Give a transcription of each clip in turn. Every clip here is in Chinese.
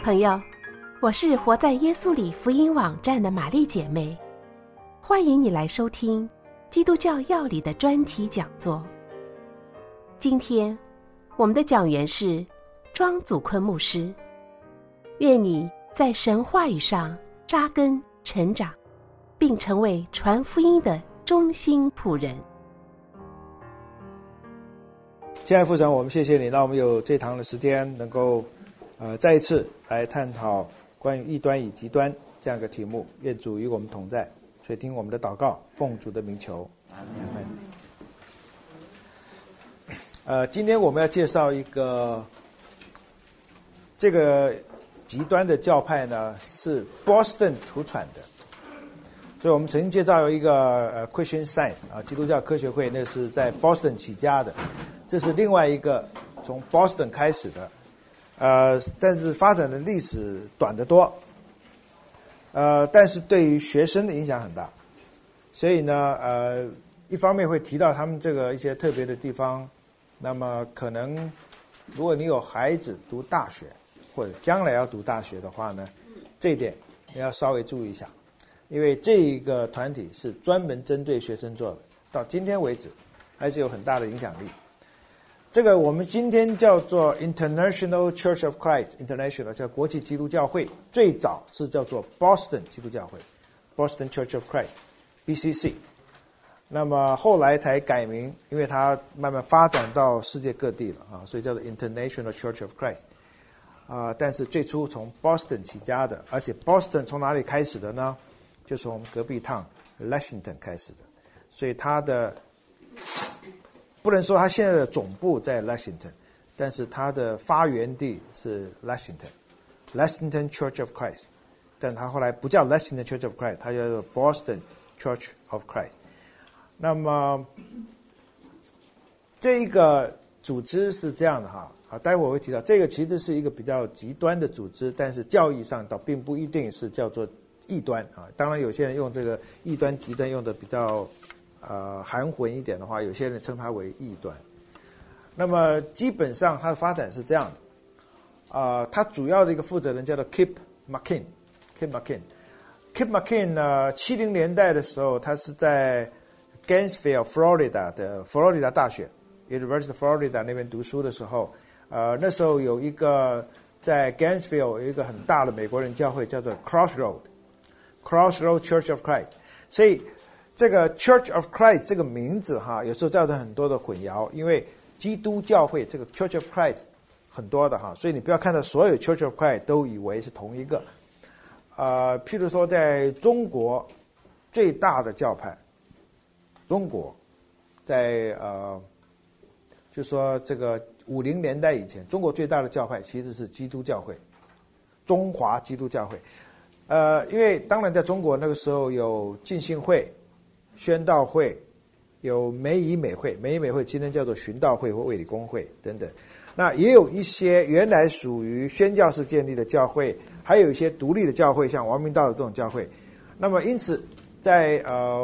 朋友，我是活在耶稣里福音网站的玛丽姐妹，欢迎你来收听基督教要理的专题讲座。今天我们的讲员是庄祖坤牧师，愿你在神话语上扎根成长，并成为传福音的忠心仆人。 亲爱的父神，我们谢谢你，让我们有这堂的时间能够再一次来探讨关于异端与极端这样一个题目。愿主与我们同在，垂听我们的祷告，奉主的名求，阿们。今天我们要介绍一个这个极端的教派呢，是 Boston 图传的。所以我们曾经介绍有一个Christian Science 基督教科学会，那是在 Boston 起家的。这是另外一个从 Boston 开始的，但是发展的历史短得多，但是对于学生的影响很大。所以呢，一方面会提到他们这个一些特别的地方。那么可能如果你有孩子读大学或者将来要读大学的话呢，这一点你要稍微注意一下，因为这一个团体是专门针对学生做的，到今天为止还是有很大的影响力。这个我们今天叫做 International Church of Christ International， 叫国际基督教会，最早是叫做 Boston 基督教会 Boston Church of Christ BCC。那么后来才改名，因为它慢慢发展到世界各地了所以叫做 International Church of Christ。但是最初从 Boston 起家的，而且 Boston 从哪里开始的呢？就从隔壁趟 Lexington 开始的，所以它的不能说它现在的总部在 Lexington， 但是它的发源地是 Lexington Church of Christ， 但它后来不叫 Lexington Church of Christ， 它叫做 Boston Church of Christ。那么这一个组织是这样的待会我会提到，这个其实是一个比较极端的组织，但是教义上倒并不一定是叫做异端当然有些人用这个异端极端用的比较含混一点的话，有些人称它为异端。那么基本上它的发展是这样的，它主要的一个负责人叫做 Kip McKean。Kip McKean 呢，70年代的时候，他是在 Gainesville Florida 的佛罗里达大学 University of Florida 那边读书的时候，那时候有一个在 Gainesville 有一个很大的美国人教会叫做 Crossroad Church of Christ。所以这个 Church of Christ 这个名字有时候造成很多的混淆，因为基督教会这个 Church of Christ 很多的所以你不要看到所有 Church of Christ 都以为是同一个。譬如说在中国最大的教派，中国在就说这个50年代以前，中国最大的教派其实是基督教会，中华基督教会。因为当然在中国那个时候有浸信会、宣道会，有美以美会，美以美会今天叫做循道会或卫理公会等等。那也有一些原来属于宣教士建立的教会，还有一些独立的教会，像王明道的这种教会。那么因此在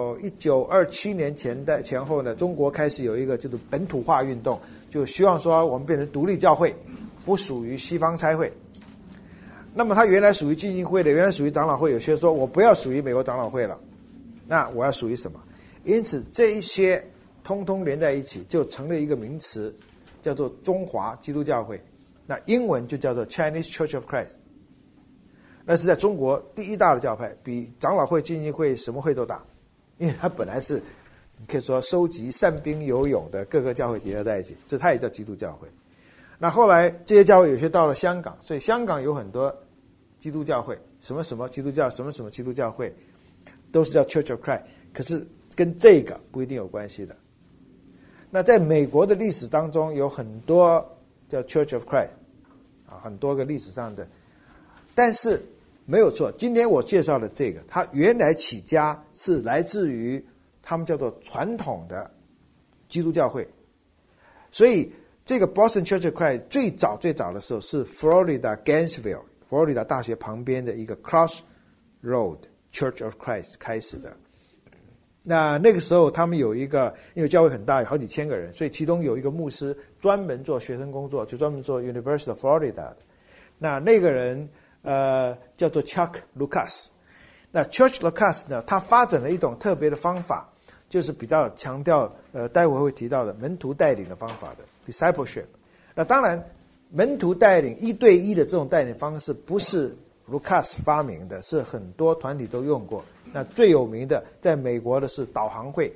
1927年前后呢，中国开始有一个就是本土化运动，就希望说我们变成独立教会，不属于西方差会。那么他原来属于浸信会的，原来属于长老会，有些说我不要属于美国长老会了，那我要属于什么？因此这一些通通连在一起，就成了一个名词，叫做中华基督教会。那英文就叫做 Chinese Church of Christ。那是在中国第一大的教派，比长老会、浸信会什么会都大，因为它本来是你可以说收集散兵游勇的各个教会结合在一起，这它也叫基督教会。那后来这些教会有些到了香港，所以香港有很多基督教会，什么什么基督教，什么什么基督教会，都是叫 Church of Christ， 可是跟这个不一定有关系的。那在美国的历史当中，有很多叫 Church of Christ， 很多个历史上的，但是没有错，今天我介绍的这个，它原来起家是来自于他们叫做传统的基督教会，所以这个 Boston Church of Christ 最早的时候是 Florida Gainesville 佛罗里达大学旁边的一个 Crossroad Church of Christ 开始的。那个时候他们有一个，因为教会很大，有好几千个人，所以其中有一个牧师专门做学生工作，就专门做 University of Florida 的。那个人叫做 Chuck Lucas。那 Chuck Lucas 呢，他发展了一种特别的方法，就是比较强调待会会提到的门徒带领的方法的 discipleship。那当然，门徒带领1对1的这种带领方式不是 Lucas 发明的，是很多团体都用过。那最有名的在美国的是导航会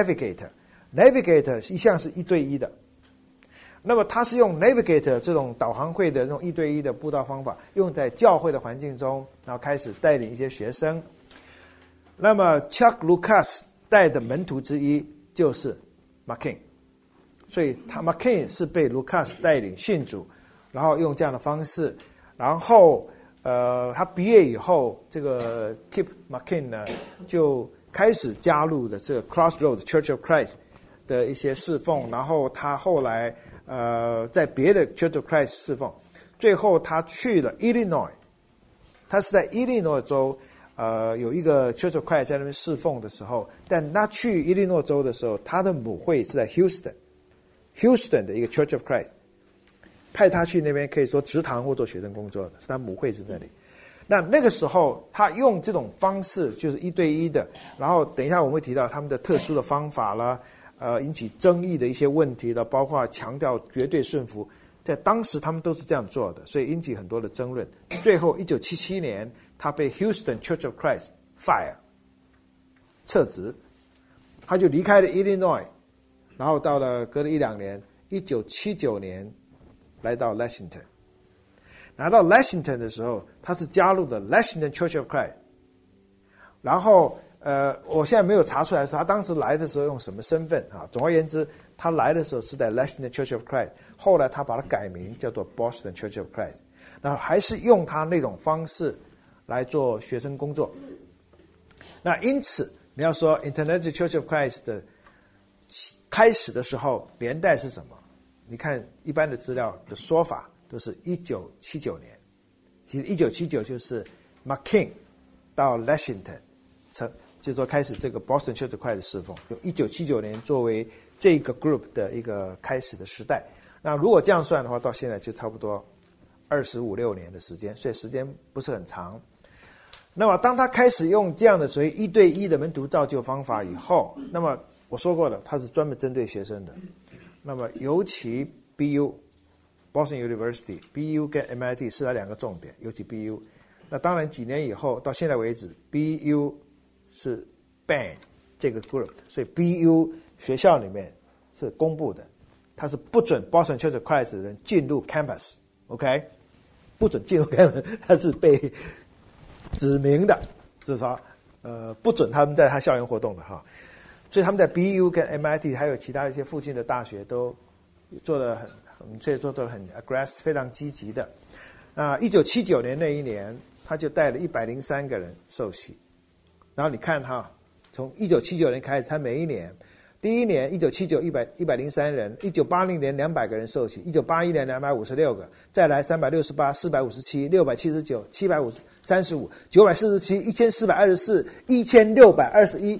Navigator 一向是1对1的。那么他是用 Navigator 这种导航会的这种1对1的布道方法，用在教会的环境中，然后开始带领一些学生。那么 Chuck Lucas 带的门徒之一就是 McCain， 所以McCain 是被 Lucas 带领信主，然后用这样的方式，然后他毕业以后，这个 Kip McCain 呢就开始加入的这个 Crossroads Church of Christ 的一些侍奉，然后他后来在别的 Church of Christ 侍奉，最后他去了 Illinois， 他是在 Illinois 州有一个 Church of Christ 在那边侍奉的时候，但他去 Illinois 州的时候，他的母会是在 Houston 的一个 Church of Christ， 派他去那边可以说职堂或做学生工作的，是他母会是那里。那个时候他用这种方式就是1对1的，然后等一下我们会提到他们的特殊的方法啦，引起争议的一些问题了，包括强调绝对顺服，在当时他们都是这样做的，所以引起很多的争论。最后1977年他被 Houston Church of Christ fire 撤职，他就离开了 Illinois， 然后到了隔了1-2年1979年来到 Lexington。 来到 Lexington 的时候，他是加入的 Lexington Church of Christ。 然后我现在没有查出来说他当时来的时候用什么身份啊。总而言之，他来的时候是在 Lexington Church of Christ， 后来他把它改名叫做 Boston Church of Christ， 然后还是用他那种方式来做学生工作。那因此你要说 International Church of Christ 的开始的时候年代是什么？你看一般的资料的说法都是1979年，其实1979就是 McCain 到 Lexington， 就是说开始这个 Boston Church of Christ 的侍奉，用1979年作为这个 group 的一个开始的时代。那如果这样算的话，到现在就差不多25-26年的时间，所以时间不是很长。那么当他开始用这样的所谓1对1的门徒造就方法以后，那么我说过了，他是专门针对学生的。那么尤其 BU。Boston University、BU 跟 MIT 是它2个重点，尤其 BU。那当然几年以后到现在为止 ，BU 是 ban 这个 group， 所以 BU 学校里面是公布的，它是不准 Boston Church of Christ 的人进入 campus，OK， 不准进入 campus， 它是被指明的，至少不准他们在他校园活动的哈。所以他们在 BU 跟 MIT 还有其他一些附近的大学都做得很 aggressive， 非常积极的。1979年那一年，他就带了103个人受洗。然后你看哈，从1979年开始，他每一年，第一年1979 103人，1980年200个人受洗，1981年256个，再来368、457、679、735、947、1424、1621。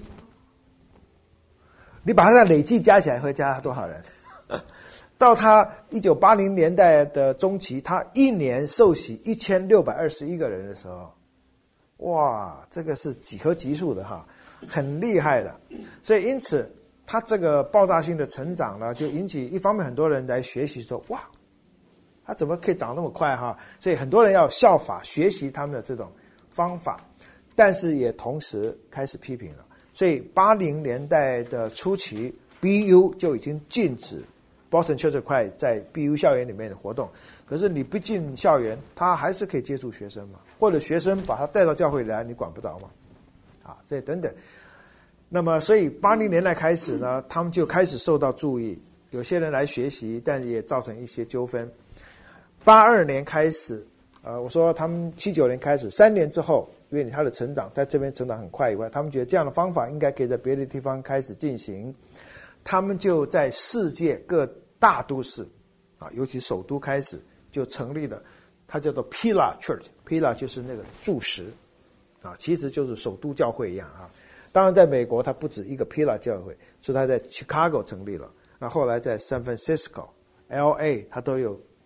你把它累计加起来会加多少人？到他1980年代的中期，他一年受洗1621个人的时候，哇，这个是几何级数的哈，很厉害的。所以因此他这个爆炸性的成长呢，就引起一方面很多人来学习说，哇，他怎么可以长那么快哈？所以很多人要效法学习他们的这种方法，但是也同时开始批评了。所以80年代的初期 ，BU 就已经禁止Boston Church of Christ 在 BU 校园里面的活动。可是你不进校园，他还是可以接触学生嘛，或者学生把他带到教会来，你管不着嘛，这等等。那么所以80年代开始呢，他们就开始受到注意，有些人来学习，但也造成一些纠纷。82年开始，我说他们79年开始，3年之后，因为他的成长在这边成长很快以外，他们觉得这样的方法应该可以在别的地方开始进行，他们就在世界各大都市尤其首都开始就成立了，它叫做 Pillar Church，Pillar 就是那个柱石其实就是首都教会一样当然在美国它不止一个 Pillar 教会，所以它在 Chicago 成立了，那后来在 San Francisco、LA 它都有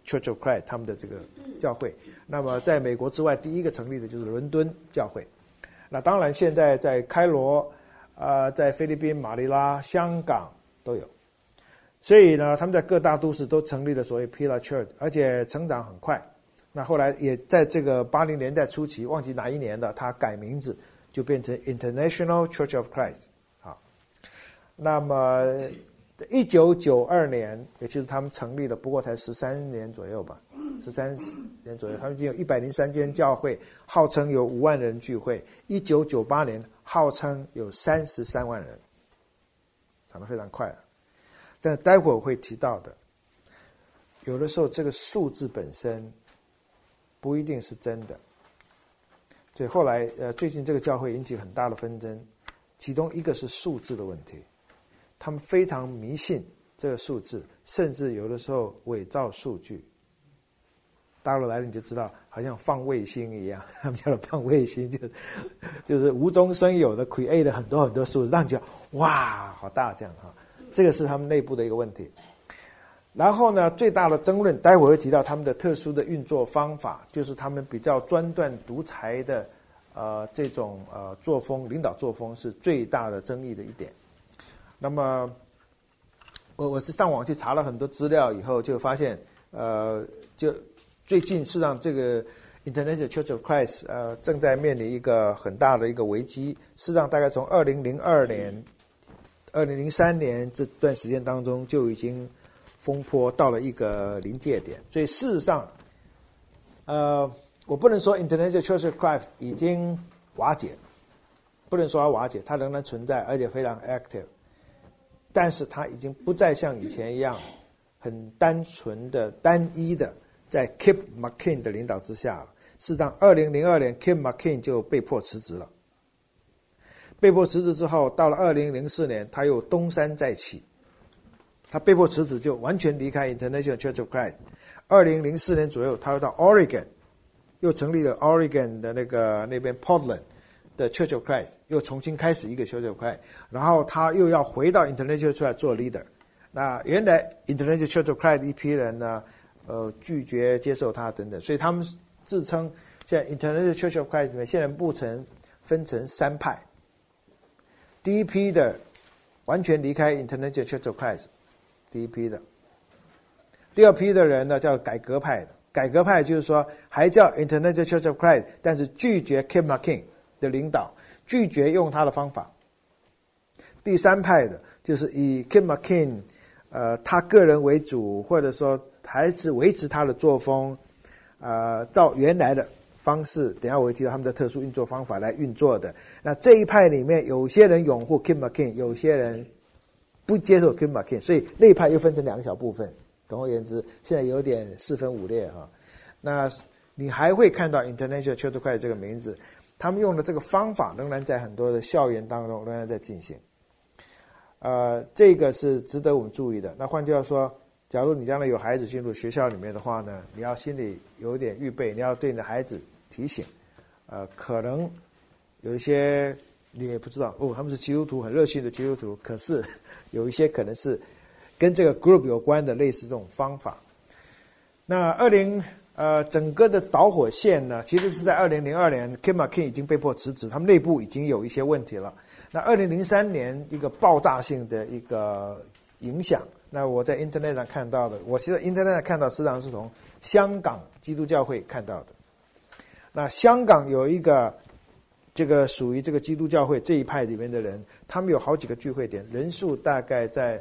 Church of Christ 他们的这个教会。那么在美国之外，第一个成立的就是伦敦教会。那当然，现在在开罗、在菲律宾、马尼拉、香港都有。所以呢，他们在各大都市都成立了所谓 Pillar Church， 而且成长很快。那后来也在这个80年代初期，忘记哪一年了，他改名字就变成 International Church of Christ。好，那么1992年，也就是他们成立的，不过才13年左右吧，13年左右，他们已经有103间教会，号称有5万人聚会。1998年，号称有33万人，长得非常快。但待会我会提到的，有的时候这个数字本身不一定是真的。所以后来最近这个教会引起很大的纷争，其中一个是数字的问题，他们非常迷信这个数字，甚至有的时候伪造数据。大陆来了你就知道，好像放卫星一样，他们叫做放卫星，就是无中生有的 create 了很多很多数字，让你觉得哇好大这样哈。这个是他们内部的一个问题。然后呢，最大的争论，待会会提到他们的特殊的运作方法，就是他们比较专断独裁的这种作风，领导作风是最大的争议的一点。那么我是上网去查了很多资料以后，就发现就最近事实上这个 International Church of Christ 正在面临一个很大的一个危机。事实上大概从2002年、2003年这段时间当中就已经风波到了一个临界点。所以事实上我不能说 International Church of Christ 已经瓦解，不能说它瓦解，它仍然存在，而且非常 active， 但是它已经不再像以前一样很单纯的单一的在 Kip McKean 的领导之下了。事实上2002年 Kip McKean 就被迫辞职了。被迫辞职之后，到了2004年他又东山再起。他被迫辞职就完全离开 International Church of Christ。2004年左右他又到 Oregon， 又成立了 Oregon 的那边 Portland 的 Church of Christ， 又重新开始一个 Church of Christ。然后他又要回到 International Church of Christ 做 leader。那原来 International Church of Christ 一批人呢拒绝接受他等等，所以他们自称在 International Church of Christ 里面现在目前分成3派。第一批的完全离开 International Church of Christ， 第一批的。第二批的人呢叫改革派的，改革派就是说还叫 International Church of Christ， 但是拒绝 Kip McKean 的领导，拒绝用他的方法。第三派的就是以 Kip McKean他个人为主，或者说还是维持他的作风，照原来的方式，等一下我会提到他们的特殊运作方法来运作的。那这一派里面有些人拥护 Kip McKean， 有些人不接受 Kip McKean， 所以那一派又分成2个小部分。总而言之，现在有点四分五裂哈。那你还会看到 International Church of Christ 这个名字，他们用的这个方法仍然在很多的校园当中仍然在进行。这个是值得我们注意的。那换句话说，假如你将来有孩子进入学校里面的话呢，你要心里有一点预备，你要对你的孩子提醒，可能有一些你也不知道他们是基督徒，很热心的基督徒，可是有一些可能是跟这个 group 有关的类似这种方法。那整个的导火线呢，其实是在2002年 Kip McKean 已经被迫辞职，他们内部已经有一些问题了。那2003年一个爆炸性的一个影响，那我在 Internet 上看到的，我其实 Internet 上看到实际上是从香港基督教会看到的。那香港有一个这个属于这个基督教会这一派里面的人，他们有好几个聚会点，人数大概在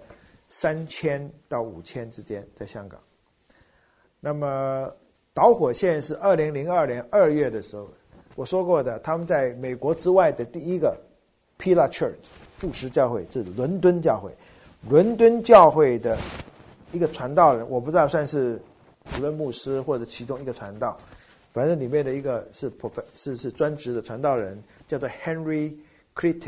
3000到5000之间，在香港。那么导火线是2002年2月的时候，我说过的，他们在美国之外的第一个 Pillar Church 柱石教会，这是伦敦教会。伦敦教会的一个传道人，我不知道算是主任牧师或者其中一个传道，反正里面的一个是专职的传道人，叫做 Henry Critic。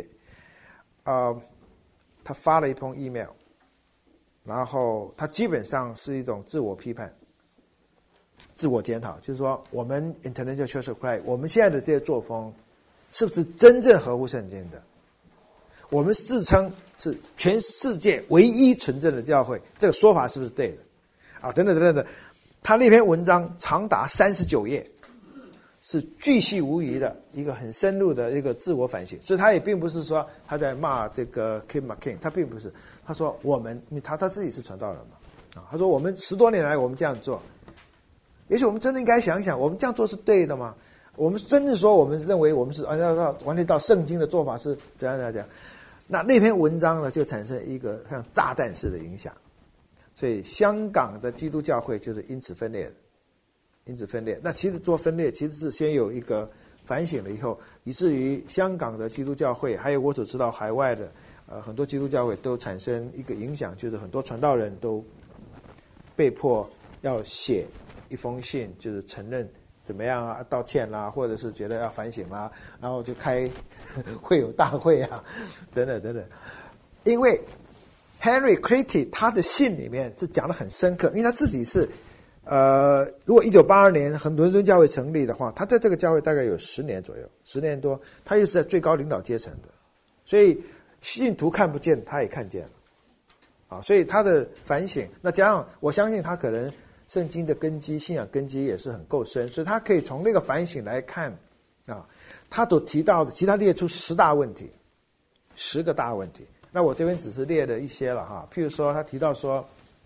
他发了一封 email， 然后他基本上是一种自我批判、自我检讨，就是说我们 International Church of Christ 我们现在的这些作风是不是真正合乎圣经的？我们自称是全世界唯一纯正的教会，这个说法是不是对的？等等等等的， 他那篇文章长达39页，是巨细无遗的一个很深入的一个自我反省。所以他也并不是说他在骂这个 Kim McKean， 他并不是，他说我们他自己是传道人嘛，他说我们10多年来我们这样做，也许我们真的应该想想，我们这样做是对的吗？我们真的说我们认为我们是完全到圣经的做法是怎样怎样，那篇文章呢就产生一个像炸弹式的影响。所以香港的基督教会就是因此分裂。那其实做分裂其实是先有一个反省了以后，以至于香港的基督教会还有我所知道海外的很多基督教会都产生一个影响，就是很多传道人都被迫要写一封信，就是承认怎么样啊，道歉啦，或者是觉得要反省啦，然后就开会有大会啊，等等等等。因为 Henry Critty 他的信里面是讲得很深刻，因为他自己是如果1982年伦敦教会成立的话，他在这个教会大概有10年左右，10年多，他又是在最高领导阶层的，所以信徒看不见，他也看见了啊，所以他的反省，那加上我相信他可能圣经的根基、信仰根基也是很够深，所以他可以从那个反省来看啊，他所提到的，其他列出10大问题，10个大问题。那我这边只是列了一些了哈，譬如说他提到说，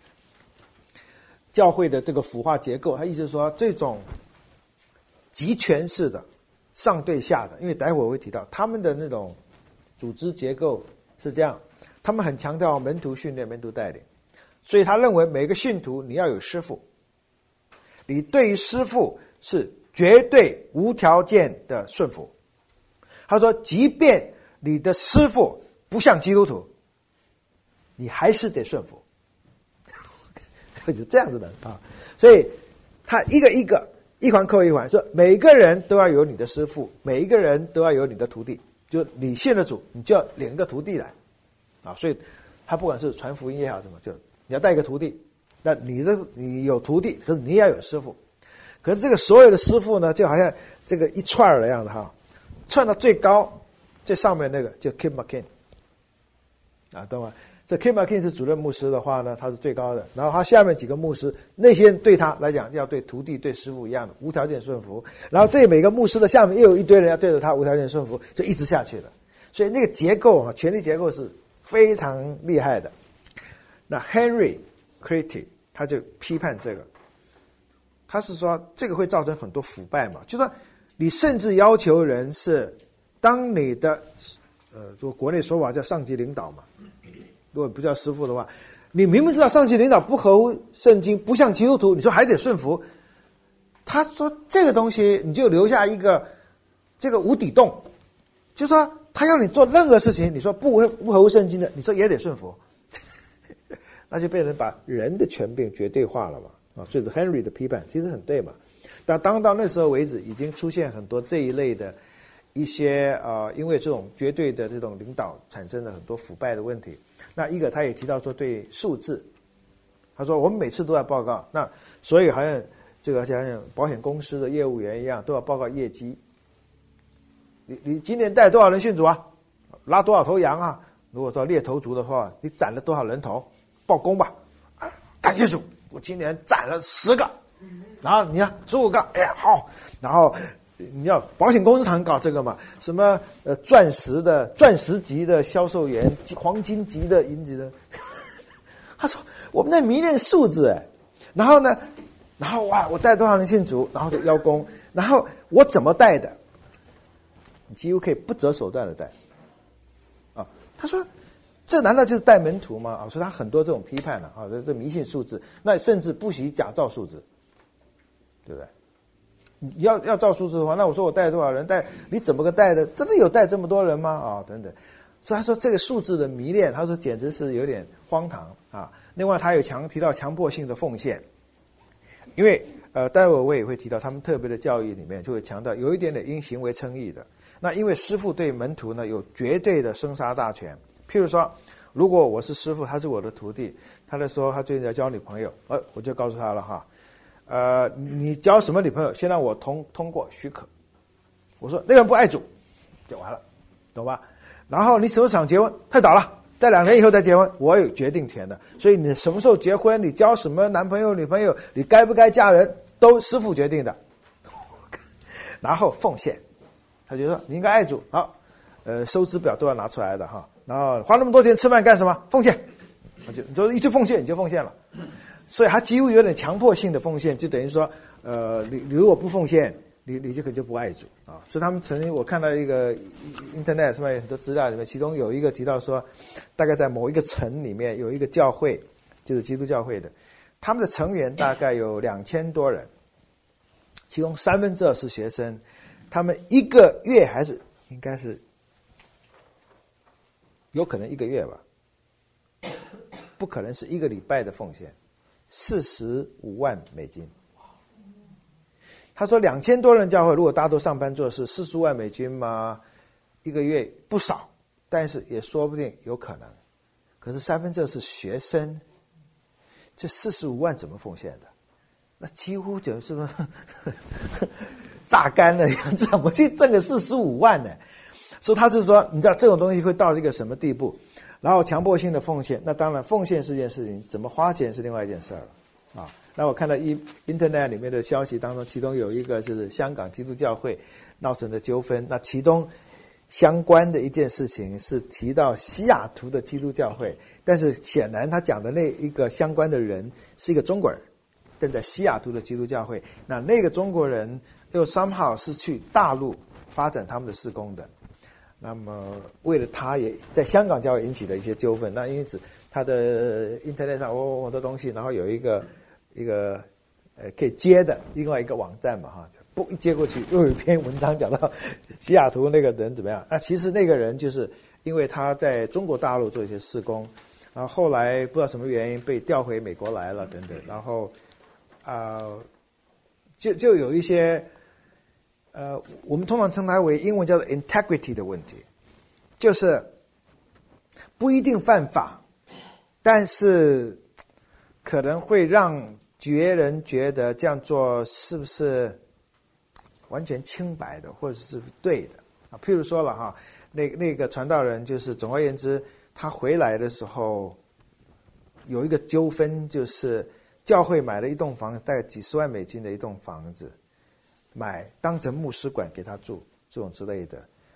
教会的这个腐化结构，他意思是说这种集权式的上对下的，因为待会我会提到他们的那种组织结构是这样，他们很强调门徒训练、门徒带领，所以他认为每个信徒你要有师父，你对于师父是绝对无条件的顺服。他说，即便你的师父不像基督徒，你还是得顺服。就这样子的啊，所以他一个一个一环扣一环，说每个人都要有你的师父，每一个人都要有你的徒弟，就你信了主，你就要领一个徒弟来啊。所以他不管是传福音也好什么，就你要带一个徒弟，那你有徒弟，可是你也要有师父。可是这个所有的师父呢，就好像这个一串儿的样子哈，串到最高最上面那个就 Kim McKean 啊，懂吗？这 Kim McKean 是主任牧师的话呢，他是最高的，然后他下面几个牧师，那些人对他来讲要对徒弟对师父一样的无条件顺服，然后这每个牧师的下面又有一堆人要对着他无条件顺服，就一直下去了。所以那个结构啊，权力结构是非常厉害的。那 Henry Critty 他就批判这个，他是说这个会造成很多腐败嘛，就说你甚至要求人是当你的就国内说法叫上级领导嘛，如果不叫师父的话，你明明知道上级领导不合乎圣经，不像基督徒，你说还得顺服。他说这个东西你就留下一个这个无底洞，就说他要你做任何事情，你说不合乎圣经的，你说也得顺服，那就变成把人的权柄绝对化了嘛啊，所以 Henry 的批判其实很对嘛。但当到那时候为止，已经出现很多这一类的一些因为这种绝对的这种领导产生了很多腐败的问题。那一个他也提到说对数字，他说我们每次都要报告，那所以好像这个像保险公司的业务员一样都要报告业绩。你今年带多少人信主啊？拉多少头羊啊？如果说猎头族的话，你斩了多少人头？报功吧！啊，感谢主，我今年斩了10个，然后你看15个，哎呀好，然后你要保险公司常搞这个嘛，什么钻石级的销售员，黄金级的银级的，他说我们在迷恋数字哎，然后呢，然后哇我带多少人信主，然后就邀功，然后我怎么带的，你几乎可以不择手段的带，啊，他说这难道就是带门徒吗？啊，所以他很多这种批判了啊，这迷信数字，那甚至不惜假造数字，对不对？你要照数字的话，那我说我带多少人带，你怎么个带的？真的有带这么多人吗？啊，等等。所以他说这个数字的迷恋，他说简直是有点荒唐啊。另外他有提到强迫性的奉献，因为待会我也会提到他们特别的教义里面就会强调有一点点因行为称义的。那因为师父对门徒呢有绝对的生杀大权，譬如说如果我是师父，他是我的徒弟，他在说他最近在交女朋友，我就告诉他了哈。你交什么女朋友？先让我通过许可。我说那个人不爱主，就完了，懂吧？然后你什么时候想结婚？太早了， 在2年以后再结婚，我有决定权的。所以你什么时候结婚，你交什么男朋友女朋友，你该不该嫁人，都师父决定的。然后奉献，他就说你应该爱主，好，收支表都要拿出来的哈。然后花那么多钱吃饭干什么？奉献，你就一句奉献你就奉献了。所以他几乎有点强迫性的奉献，就等于说，你如果不奉献，你就可能就不爱主啊。所以他们曾经我看到一个 internet 上面很多资料里面，其中有一个提到说，大概在某一个城里面有一个教会，就是基督教会的，他们的成员大概有2000多人，其中2/3是学生，他们1个月还是应该是有可能1个月吧，不可能是1个礼拜的奉献，45万美金。他说2000多人教会，如果大家都上班做事，45万美金嘛，1个月不少，但是也说不定有可能。可是2/3是学生，这45万怎么奉献的？那几乎就是榨干了，怎么去挣个45万呢？所以他是说，你知道这种东西会到一个什么地步？然后强迫性的奉献，那当然奉献是件事情，怎么花钱是另外一件事儿了啊。那我看到internet 里面的消息当中，其中有一个就是香港基督教会闹成的纠纷，那其中相关的一件事情是提到西雅图的基督教会，但是显然他讲的那一个相关的人是一个中国人，但在西雅图的基督教会，那个中国人又 somehow 是去大陆发展他们的事工的，那么为了他也在香港教会引起了一些纠纷，那因此他的 internet 上很多东西，然后有一个可以接的另外一个网站嘛哈，不一接过去又有一篇文章讲到西雅图那个人怎么样？那其实那个人就是因为他在中国大陆做一些事工，然后后来不知道什么原因被调回美国来了等等，然后就有一些我们通常称它为英文叫做 integrity 的问题，就是不一定犯法，但是可能会让别人觉得这样做是不是完全清白的，或者是对的啊？譬如说了哈，那个传道人就是总而言之，他回来的时候有一个纠纷，就是教会买了一栋房子，大概几十万美金的一栋房子，当成牧师馆给他住，这种之类的。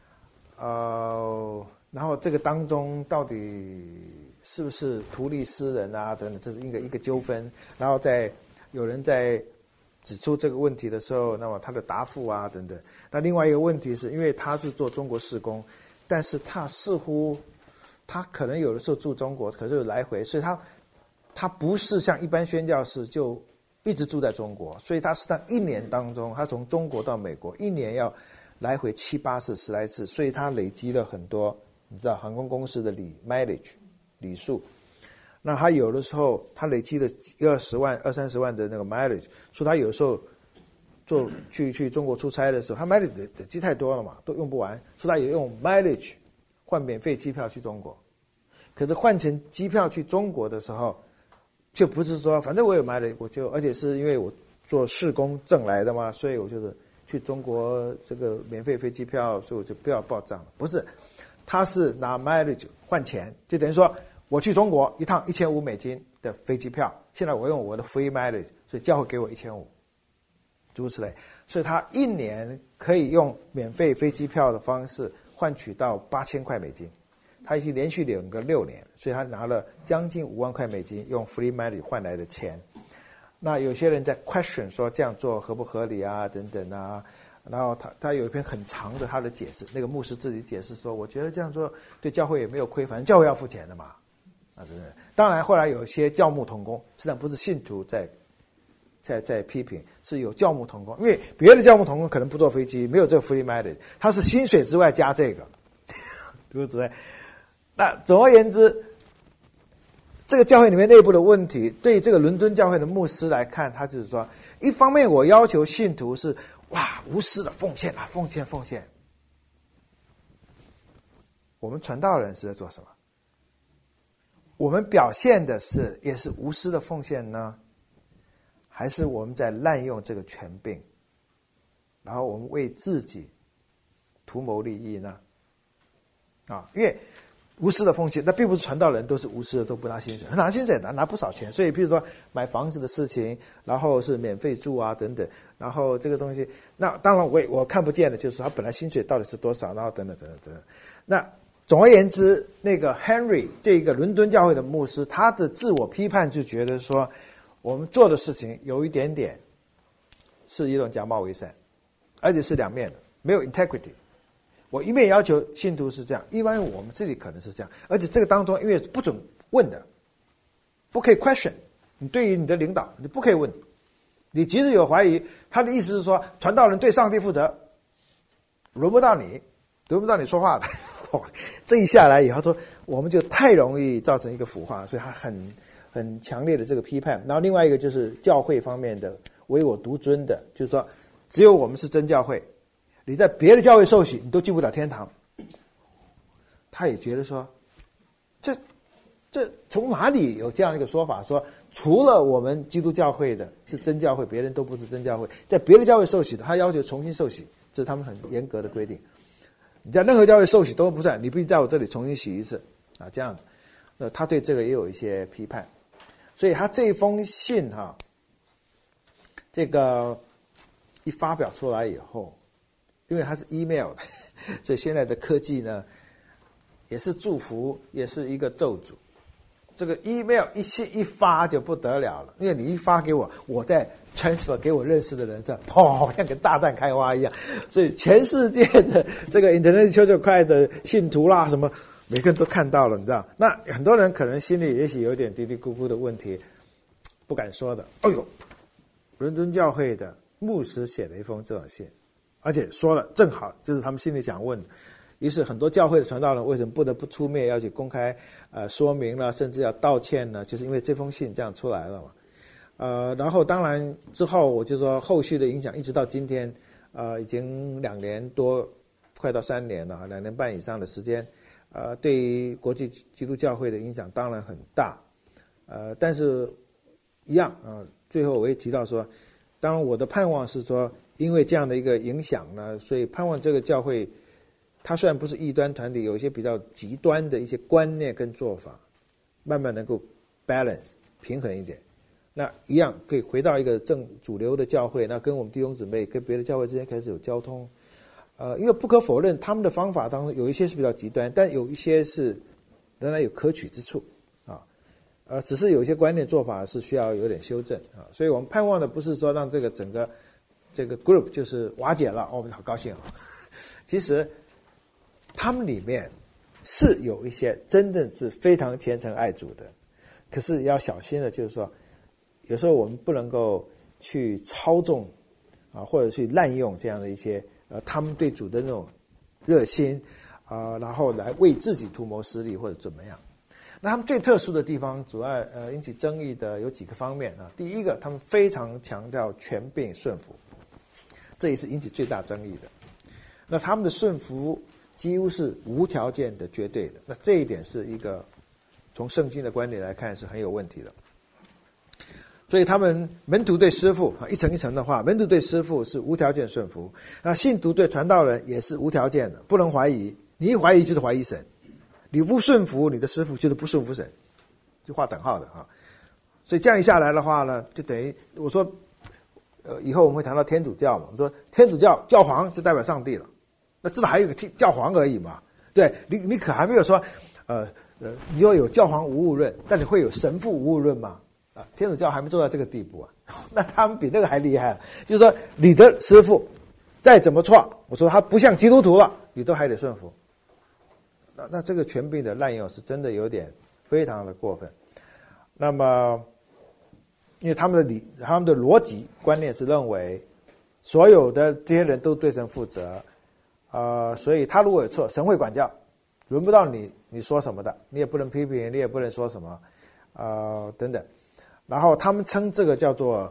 然后这个当中到底是不是图利私人啊等等，这是一个纠纷。然后有人在指出这个问题的时候，那么他的答复啊等等。那另外一个问题是因为他是做中国事工，但是他似乎他可能有的时候住中国，可是有来回，所以他不是像一般宣教士就一直住在中国，所以他是在1年当中，他从中国到美国1年要来回7、8次10来次，所以他累积了很多，你知道航空公司的mileage 里数。那他有的时候他累积了20万、20-30万的那个 mileage， 所以他有时候去中国出差的时候，他 mileage 累积太多了嘛，都用不完，所以他也用 mileage 换免费机票去中国。可是换成机票去中国的时候，就不是说反正我有mileage，而且是因为我做事工挣来的嘛，所以我就是去中国这个免费飞机票，所以我就不要报账了。不是，他是拿 mileage 换钱，就等于说我去中国一趟1500美金的飞机票，现在我用我的 free mileage， 所以教会给我1500，诸如此类。所以他1年可以用免费飞机票的方式换取到8000块美金。他已经连续领个6年，所以他拿了将近5万块美金用 free mileage 换来的钱。那有些人在 question 说这样做合不合理啊等等啊，然后他有一篇很长的他的解释，那个牧师自己解释说，我觉得这样做对教会也没有亏，反正教会要付钱的嘛，啊，对不对？当然后来有一些教牧同工，实际上不是信徒在批评，是有教牧同工，因为别的教牧同工可能不坐飞机，没有这个 free mileage， 他是薪水之外加这个，对不对？那总而言之，这个教会里面内部的问题，对这个伦敦教会的牧师来看，他就是说，一方面我要求信徒是无私的奉献啊，奉献。我们传道人是在做什么？我们表现的也是无私的奉献呢，还是我们在滥用这个权柄，然后我们为自己图谋利益呢？因为无私的奉献，那并不是传道人都是无私的，都不拿薪水，拿薪水拿不少钱。所以，比如说买房子的事情，然后是免费住啊等等，然后这个东西，那当然我看不见的，就是他本来薪水到底是多少，然后等等等等等等。那总而言之，那个 Henry 这个伦敦教会的牧师，他的自我批判就觉得说，我们做的事情有一点点是一种假冒伪善，而且是两面的，没有 integrity。我一面要求信徒是这样，因为我们自己可能是这样，而且这个当中因为不准问的，不可以 question， 你对于你的领导你不可以问，你即使有怀疑，他的意思是说传道人对上帝负责，轮不到你说话的。这一下来以后说，我们就太容易造成一个腐化，所以他很强烈的这个批判。然后另外一个就是教会方面的唯我独尊的，就是说只有我们是真教会，你在别的教会受洗你都进不了天堂。他也觉得说，这从哪里有这样一个说法，说除了我们基督教会的是真教会，别人都不是真教会，在别的教会受洗的他要求重新受洗，这是他们很严格的规定。你在任何教会受洗都不算，你必须在我这里重新洗一次啊，这样子。他对这个也有一些批判，所以他这封信这个一发表出来以后，因为它是 email 的，所以现在的科技呢，也是祝福，也是一个咒诅。这个 email 一发就不得了了，因为你一发给我，我再 transfer 给我认识的人，这砰，像个炸弹开花一样。所以全世界的这个 Internet Church 快的信徒啦，什么每个人都看到了，你知道？那很多人可能心里也许有点嘀嘀咕咕的问题，不敢说的。哎呦，伦敦教会的牧师写了一封这种信，而且说了正好就是他们心里想问的。于是很多教会的传道人为什么不得不出面要去公开说明了，甚至要道歉呢？就是因为这封信这样出来了嘛。然后当然之后我就说后续的影响一直到今天，已经2年多，快到3年了，2年半以上的时间，对于国际基督教会的影响当然很大。但是一样最后我也提到说，当然我的盼望是说，因为这样的一个影响呢，所以盼望这个教会它虽然不是异端团体，有一些比较极端的一些观念跟做法，慢慢能够 balance 平衡一点，那一样可以回到一个主流的教会，那跟我们弟兄姊妹跟别的教会之间开始有交通。因为不可否认他们的方法当中有一些是比较极端，但有一些是仍然有可取之处只是有一些观念做法是需要有点修正所以我们盼望的不是说让这个整个这个 group 就是瓦解了，我们好高兴其实他们里面是有一些真正是非常虔诚爱主的，可是要小心的就是说，有时候我们不能够去操纵或者去滥用这样的一些他们对主的那种热心然后来为自己图谋私利或者怎么样。那他们最特殊的地方，主要引起争议的有几个方面第一个，他们非常强调权柄顺服，这也是引起最大争议的。那他们的顺服几乎是无条件的、绝对的。那这一点是一个从圣经的观点来看是很有问题的。所以他们门徒对师父一层一层的话，门徒对师父是无条件顺服，那信徒对传道人也是无条件的，不能怀疑。你一怀疑就是怀疑神，你不顺服你的师父就是不顺服神，就画等号的所以这样一下来的话呢，就等于我说以后我们会谈到天主教嘛，我说天主教教皇就代表上帝了，那至少还有一个教皇而已嘛，对，你可还没有说你要有教皇无误论，但你会有神父无误论吗？天主教还没做到这个地步那他们比那个还厉害就是说你的师父再怎么错，我说他不像基督徒了，你都还得顺服。那这个权柄的滥用是真的有点非常的过分。那么因为他们的逻辑观念是认为所有的这些人都对神负责所以他如果有错，神会管教，轮不到你说什么的，你也不能批评，你也不能说什么等等。然后他们称这个叫做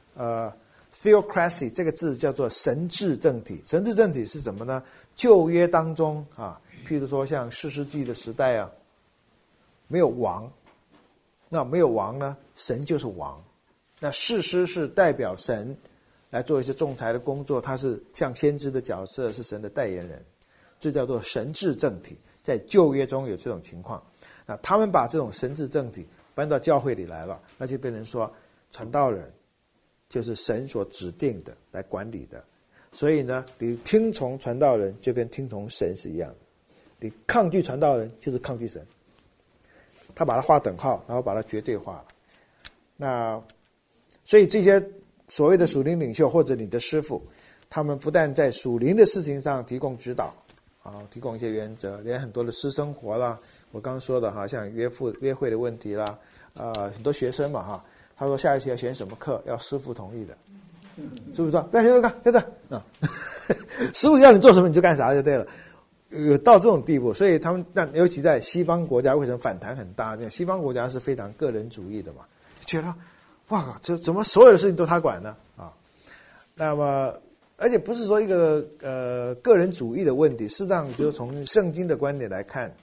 theocracy， 这个字叫做神治政体。神治政体是什么呢？旧约当中譬如说像士师记的时代没有王，那没有王呢，神就是王。那士师是代表神来做一些仲裁的工作，他是像先知的角色，是神的代言人，这叫做神治政体。 在旧约中有这种情况。那他们把这种神治政体搬到教会里来了，那就变成说传道人就是神所指定的来管理的。所以呢，你听从传道人就跟听从神是一样的，你抗拒传道人就是抗拒神。他把它划等号，然后把它绝对化了。那所以这些所谓的属灵领袖或者你的师父，他们不但在属灵的事情上提供指导提供一些原则，连很多的私生活啦，我刚刚说的像约会的问题啦，很多学生嘛他说下一期要选什么课，要师父同意的。师父说不要学这个，对的师父要你做什么你就干啥就对了。有到这种地步，所以他们尤其在西方国家为什么反弹很大？西方国家是非常个人主义的嘛，觉得哇靠，这怎么所有的事情都他管呢？那么而且不是说一个个人主义的问题，事实上就是从圣经的观点来看，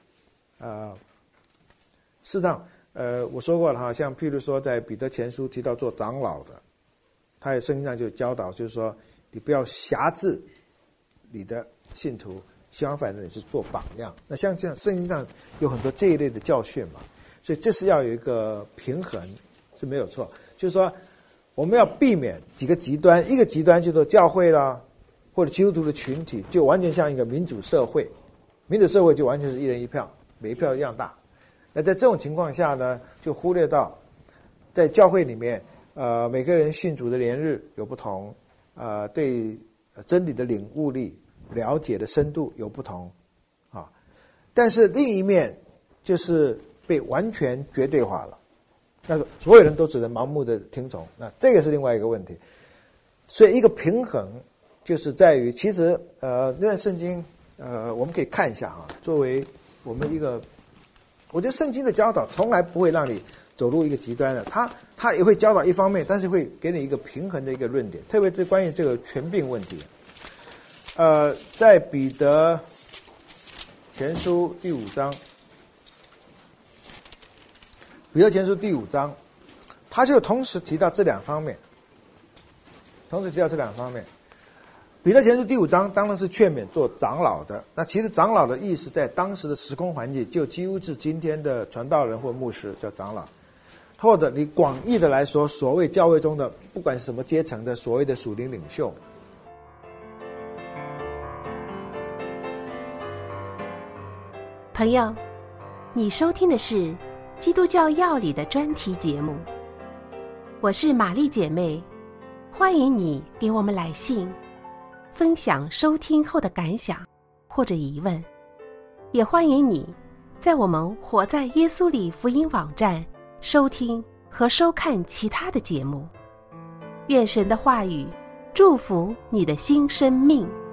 事实上我说过了像譬如说在彼得前书提到做长老的，他在圣经上就教导，就是说你不要辖制你的信徒。相反的，你是做榜样。那像这样，圣经上有很多这一类的教训嘛，所以这是要有一个平衡，是没有错。就是说，我们要避免几个极端，一个极端就是说教会啦，或者基督徒的群体，就完全像一个民主社会，民主社会就完全是一人一票，每一票一样大。那在这种情况下呢，就忽略到在教会里面，每个人信主的年日有不同，对真理的领悟力。了解的深度有不同但是另一面就是被完全绝对化了，那所有人都只能盲目的听从，那这个是另外一个问题。所以一个平衡就是在于，其实那段圣经我们可以看一下作为我们一个，我觉得圣经的教导从来不会让你走入一个极端的，他也会教导一方面，但是会给你一个平衡的一个论点，特别是关于这个权柄问题。在彼得前书第5章，彼得前书第5章，他就同时提到这两方面。彼得前书第5章当然是劝勉做长老的，那其实长老的意思在当时的时空环境，就几乎是今天的传道人或牧师叫长老，或者你广义的来说，所谓教会中的不管是什么阶层的所谓的属灵领袖。 朋友，你收听的是基督教要理的专题节目，我是玛丽姐妹，欢迎你给我们来信，分享收听后的感想或者疑问，也欢迎你在我们活在耶稣里福音网站收听和收看其他的节目。愿神的话语祝福你的新生命。